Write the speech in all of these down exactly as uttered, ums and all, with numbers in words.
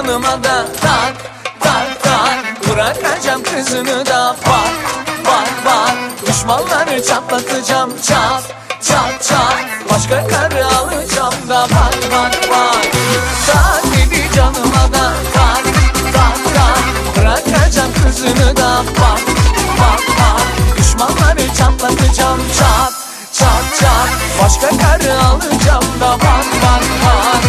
canıma da tak tak tak. Bırakacağım kızını da bak bak bak. Düşmanları çatlatacağım çat çat çat. Başka karı alacağım da bak bak bak. Tak dedi canıma da tak tak tak. Bırakacağım kızını da bak bak bak. Düşmanları çatlatacağım çat çat çat. Başka karı alacağım da bak bak bak.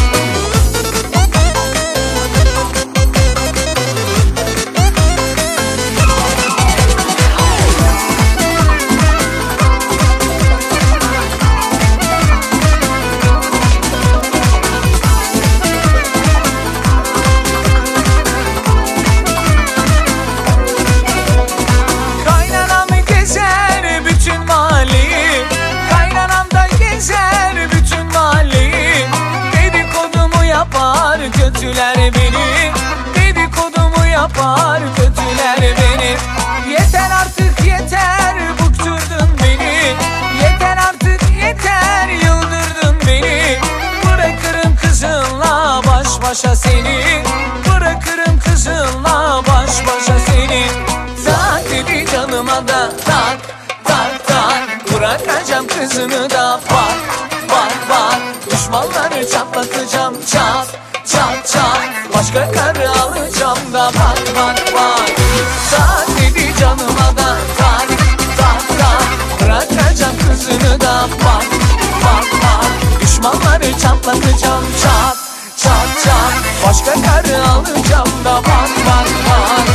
Kötüler beni, dedikodumu yapar kötüler beni. Yeter artık yeter, bıktırdın beni. Yeter artık yeter, yıldırdın beni. Bırakırım kızınla baş başa seni. Bırakırım kızınla baş başa seni. Tak dedi canıma da tak tak tak. Bırakacağım kızını da bak bak bak. Düşmanları çatlatacağım çat çat çat. Başka karı alacağım da bak bak bak. Tak dedi canıma da tak tak tak. Bırakacağım kızını da bak bak bak. Düşmanları çatlatacağım çat çat çat. Başka karı alacağım da bak bak bak.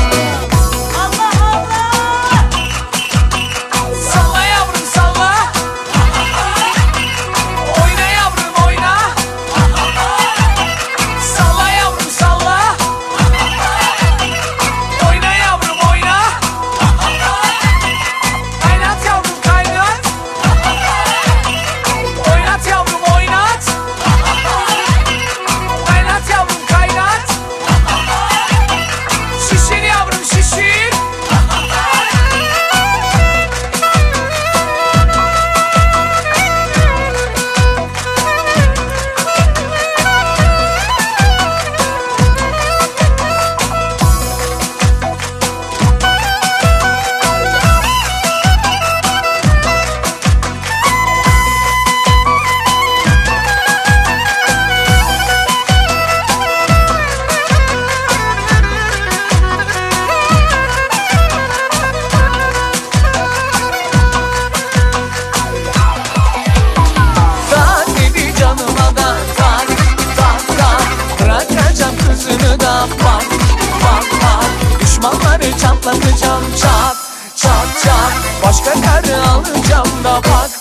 Bak bak bak. Düşmanları çatlatacağım çat çat çat. Başka karı alacağım da bak